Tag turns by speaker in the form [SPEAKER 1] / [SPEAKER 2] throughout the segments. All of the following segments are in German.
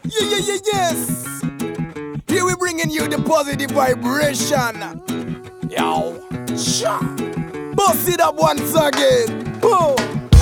[SPEAKER 1] Yes. Here we bringing you the positive vibration. Yo, sha. Bust it up once again. Boom.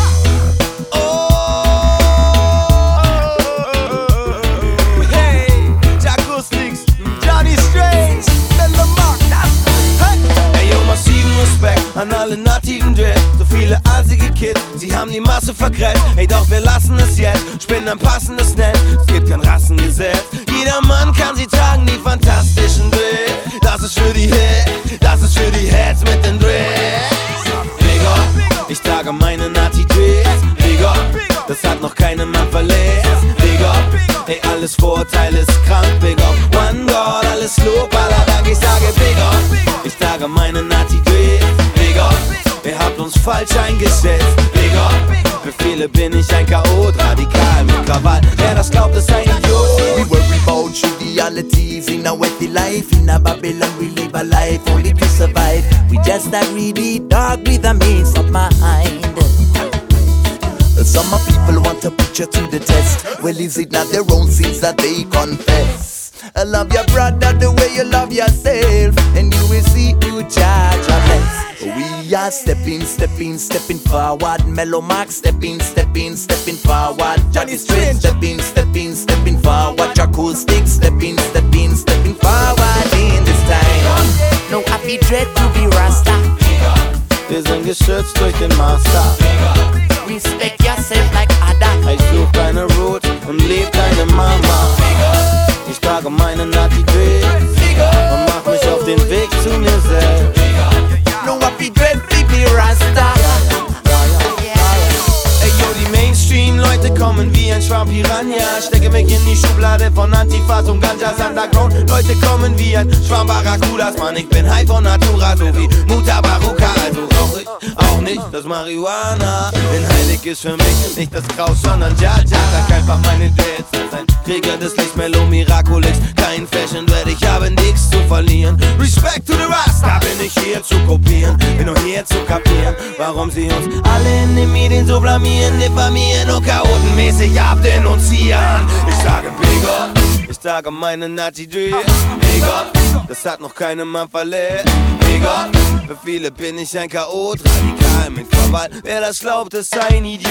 [SPEAKER 2] Hey, Jacoustics, Johnny Strange, Melo Mark, hey, yo, massiven Respekt an alle nativen Dread. So viele einzige Kids, sie haben die Masse vergräbt. Hey, doch wir lassen es jetzt, spinnen ein passendes Netz. Es gibt kein Rassengesetz, jeder Mann kann sie tragen, die fantastischen Dread. Das ist für die Hits, das ist für die Heads mit den Dreads. Big up, ich trage meine Nati-Dreads. Big up, das hat noch keinen Mann verletzt. Big up, hey, alles Vorurteil ist krank. Big up, One God, alles Lob, aller Dank. Ich sage Big up, ich trage meine Nati-Dreads. Big up, ihr habt uns falsch eingeschätzt. Big up, für viele bin ich ein Chaot, radikal mit Krawall. Wer das glaubt, ist ein Idiot.
[SPEAKER 3] We worry about trivialities in our wealthy life. In a Babylon we live a life only to survive. We just a greedy dog with a maze of mind. Some people want a picture to the test. Well, is it not their own sins that they confess? Love your brother the way you love yourself, and you will see you charge a less. We are stepping forward. Melo Mark stepping forward. Johnny Strange stepping forward. Jacoustics stepping forward in this time. No happy dread to be Rasta.
[SPEAKER 2] Wir sind geschützt durch den Master.
[SPEAKER 3] Respect yourself like Adam.
[SPEAKER 2] Ich such deine Root und leb deine Mama. Ich trage meine Nati-Dreads und mach mich auf den Weg zu mir selbst.
[SPEAKER 3] No happy dread to be Rasta.
[SPEAKER 2] Ey yo, die Mainstream-Leute kommen wie ein Schwarm Piranha. Stecke mich in die Schublade von Antifas und Ganjas Underground. Leute kommen wie ein Schwarm Barracudas. Mann, ich bin high von Natura, so wie Muta Baruka. Also rauch ich auch nicht das Marihuana. Denn heilig ist für mich nicht das Kraus, sondern Jaja. Sag einfach meine Dates, als ein Krieger des Lichts, Melo Miraculix. Kein Fashion Dread, ich habe nichts zu verlieren. Respect to the Rasta, bin ich hier zu kopieren. Bin nur hier zu kapieren, warum sie uns alle in den Medien so blamieren, diffamieren und chaotenmäßig abdenunzieren. Ich sage Big up, ich trage meine Nati-Dreads. Big up, das hat noch keinen Mann verletzt. Big up, für viele bin ich ein Chaot, radikal mit Krawall. Wer das glaubt, ist ein Idiot.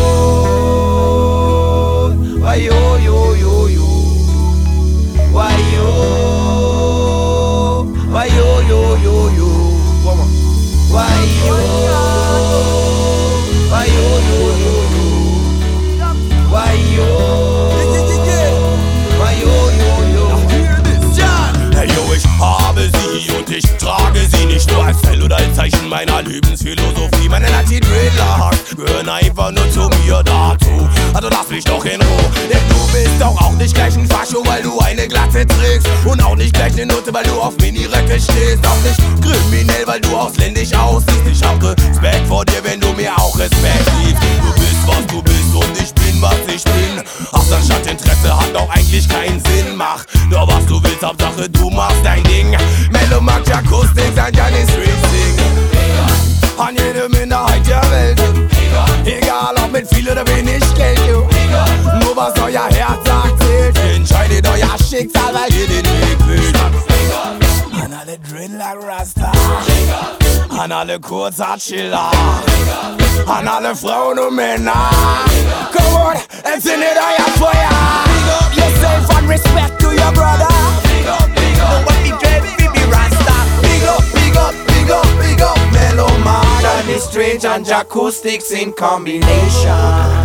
[SPEAKER 2] Why yo yo yo yo? Why yo? Why yo yo yo yo? Why yo? Why yo yo yo yo? Why yo? Why yo yo yo?
[SPEAKER 4] Hey yo, ich habe sie und ich trage sie nicht nur als Fell oder als Zeichen meiner Lebensphilosophie. Meine Nati-Dreadlocks gehören einfach nur zu mir dazu. Also lass mich doch in Ruhe, denn du bist doch auch nicht gleich ein Fascho, weil du eine Glatze trägst. Und auch nicht gleich eine Nutte, weil du auf Miniröcke stehst. Auch nicht kriminell, weil du ausländisch aussiehst. Ich hab Respekt vor dir, wenn du mir auch Respekt gibst. Du bist, was du bist und ich bin, was ich bin. Hass anstatt Interesse hat auch eigentlich keinen Sinn. Mach doch was du willst, Hauptsache du machst dein Ding. Melo Mark, Jacoustics, ein Johnny Strange singen. An jede Minderheit der Welt. Egal ob mit viel oder wenig Geld, yo. Nur was euer Herz sagt zählt. Entscheidet euer Schicksal, weil ihr den Weg wählt. An alle Dreadlock Rasta, an alle Kurzhaarchiller, an alle Frauen und Männer. Come on, entzündet euer Feuer.
[SPEAKER 3] Big up yourself and respect to your brother. No happy dread to be Rasta.
[SPEAKER 2] Big up, big up, big up, big up, Melo Mark, Johnny Strange and Jacoustics in combination.